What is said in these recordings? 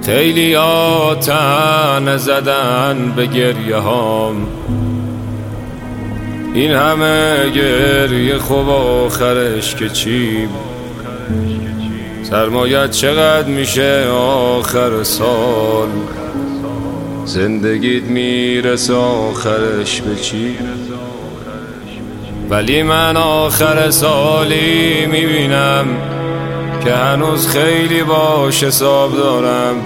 خیلی آتن زدن به گریه هام، این همه گریه خوب آخرش که چی؟ سرمایت چقدر میشه آخر سال؟ زندگیت میرسه آخرش به چی؟ ولی من آخر سالی میبینم که هنوز خیلی باش حساب دارم.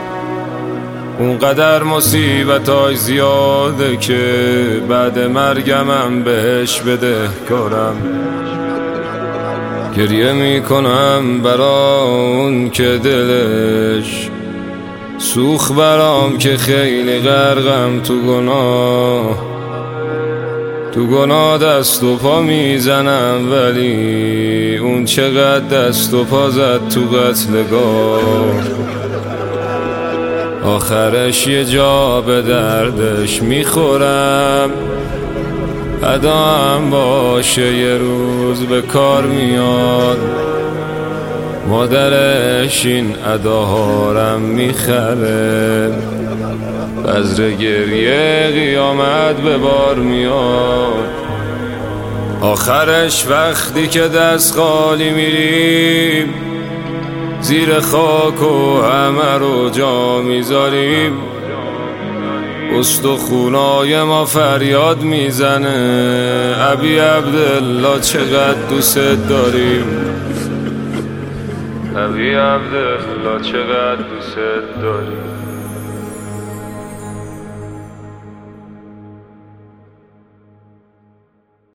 اونقدر مصیبتای زیاده که بعد مرگمم بهش بدهکارم. گریه میکنم برا اون که دلش سوخ برام، که خیلی غرقم تو گناه دست و پا میزنم، ولی اون چقدر دست و پا زد تو قتلگاه. آخرش یه جا به دردش میخورم، ادا هم باشه یه روز به کار میاد. مادرش این اداهارم میخره، بذر گریه قیامت به بار میاد. آخرش وقتی که دست خالی میریم، زیر خاک و همه رو جا میذاریم. استخونای ما فریاد میزنه ابی عبدالله چقدر دوست داریم، ابی عبدالله چقدر دوست داریم.